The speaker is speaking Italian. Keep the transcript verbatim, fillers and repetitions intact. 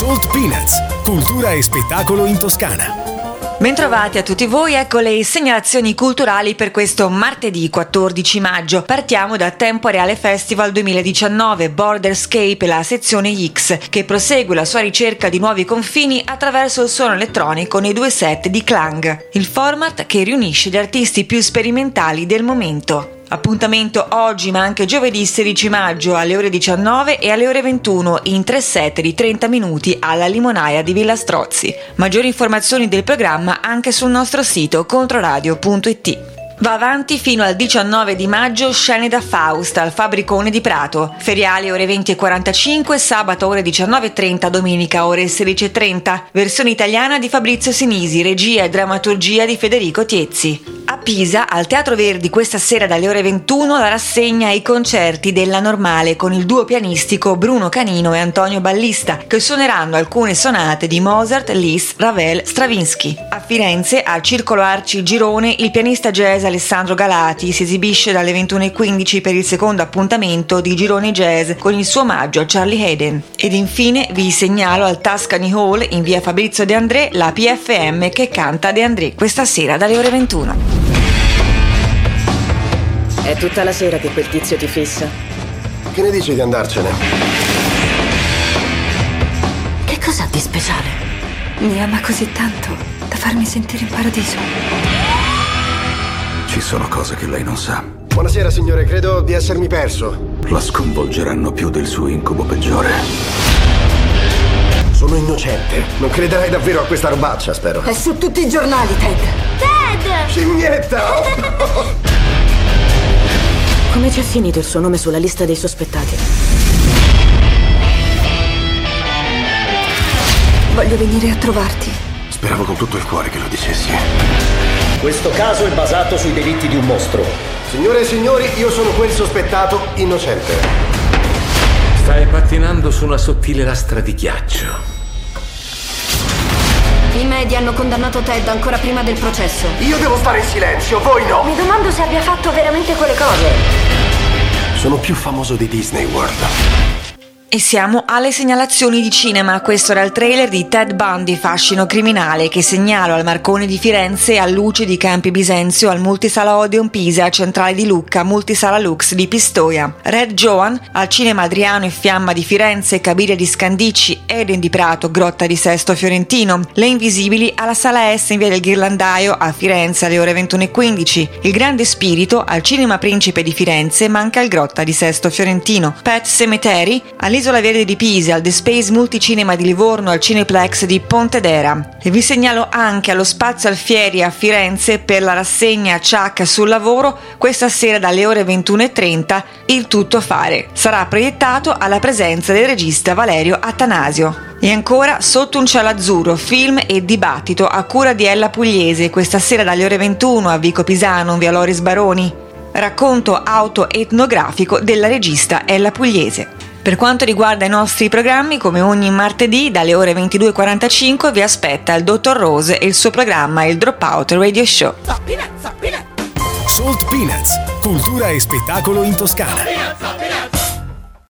Salt Peanuts, cultura e spettacolo in Toscana. Bentrovati a tutti voi, ecco le segnalazioni culturali per questo martedì quattordici maggio. Partiamo da Tempo Reale Festival duemiladiciannove, Borderscape, la sezione X, che prosegue la sua ricerca di nuovi confini attraverso il suono elettronico nei due set di Clang, il format che riunisce gli artisti più sperimentali del momento. Appuntamento oggi ma anche giovedì sedici maggio alle ore diciannove e alle ore ventuno in tre set di trenta minuti alla Limonaia di Villa Strozzi. Maggiori informazioni del programma anche sul nostro sito controradio punto it. Va avanti fino al diciannove di maggio Scene da Faust al Fabbricone di Prato. Feriali ore venti e quarantacinque, sabato ore diciannove e trenta, domenica ore sedici e trenta. Versione italiana di Fabrizio Sinisi, regia e drammaturgia di Federico Tiezzi. A Pisa, al Teatro Verdi, questa sera dalle ore ventuno, la rassegna ai concerti della Normale con il duo pianistico Bruno Canino e Antonio Ballista, che suoneranno alcune sonate di Mozart, Liszt, Ravel, Stravinsky. A Firenze, al Circolo Arci Girone, il pianista jazz Alessandro Galati si esibisce dalle ventuno e quindici per il secondo appuntamento di Girone Jazz con il suo omaggio a Charlie Haden. Ed infine vi segnalo al Tuscany Hall in via Fabrizio De André la P F M che canta De André questa sera dalle ore ventuno. È tutta la sera che quel tizio ti fissa. Che ne dici di andarcene? Che cos'ha di speciale? Mi ama così tanto da farmi sentire in paradiso. Ci sono cose che lei non sa. Buonasera signore, credo di essermi perso. La sconvolgeranno più del suo incubo peggiore. Sono innocente. Non crederai davvero a questa robaccia, spero. È su tutti i giornali, Ted. Ted! Scimmietta! Oh. Come c'è finito il suo nome sulla lista dei sospettati? Voglio venire a trovarti. Speravo con tutto il cuore che lo dicessi. Questo caso è basato sui delitti di un mostro. Signore e signori, io sono quel sospettato innocente. Stai pattinando su una sottile lastra di ghiaccio. I media hanno condannato Ted ancora prima del processo. Io devo stare in silenzio, voi no! Mi domando se abbia fatto veramente quelle cose. Sono più famoso di Disney World. E siamo alle segnalazioni di cinema. Questo era il trailer di Ted Bundy, fascino criminale, che segnalo al Marconi di Firenze, al Luce di Campi Bisenzio, al Multisala Odeon Pisa, Centrale di Lucca, Multisala Lux di Pistoia. Red Joan al Cinema Adriano e Fiamma di Firenze, Cabiria di Scandicci, Eden di Prato, Grotta di Sesto Fiorentino. Le Invisibili alla Sala S in via del Ghirlandaio a Firenze alle ore ventuno e quindici. Il Grande Spirito al Cinema Principe di Firenze, ma anche al Grotta di Sesto Fiorentino. Pet Cemetery all'Isola Verde di Pisa, al The Space Multicinema di Livorno, al Cineplex di Pontedera. E vi segnalo anche allo Spazio Alfieri a Firenze per la rassegna Ciacca sul lavoro questa sera dalle ore ventuno e trenta Il tutto fare. Sarà proiettato alla presenza del regista Valerio Attanasio. E ancora Sotto un cielo azzurro, film e dibattito a cura di Ella Pugliese questa sera dalle ore ventuno a Vico Pisano, via Loris Baroni. Racconto autoetnografico della regista Ella Pugliese. Per quanto riguarda i nostri programmi, come ogni martedì dalle ore ventidue e quarantacinque vi aspetta il dottor Rose e il suo programma Il Dropout Radio Show. Salt Peanuts, cultura e spettacolo in Toscana.